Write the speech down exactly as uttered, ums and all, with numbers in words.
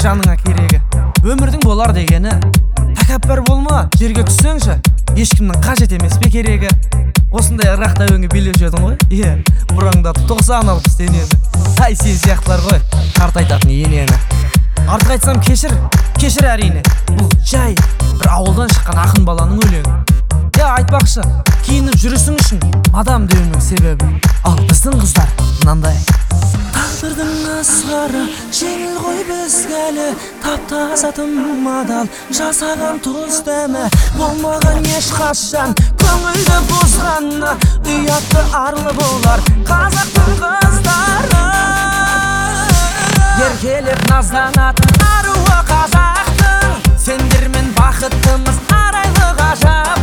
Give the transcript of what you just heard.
жаныңа керегі. Өмірдің болар дегені тәкаппар болма, жерге түссеңші, ешкімнің қажет емес пе керегі. Осындай ырғақта өңге билеп едің ғой. Е, бұраңдап тоқсан алпыс денені. Ай, сен сияқтылар ғой, қартайтатын енені. Артық айтсам кешір, кешір әрине. Бұл жай бір ауылдан шыққан ақын баланың өлеңі. Я айтпақшы, киініп жүрісің үшін мадам деуінің себебі. Ал біздің қыздар мынандай. Тағдырдың асқары жеңіл ғой бізге әлі, таптаса тым адал жасаған тұз дәмі. Болмаған ешқашан көңілді бұзғаны, ұятты арлы болар қазақтың қыздары. Еркелеп назданатын аруы қазақтың, сендермен бақыттымыз арайлы ғажап.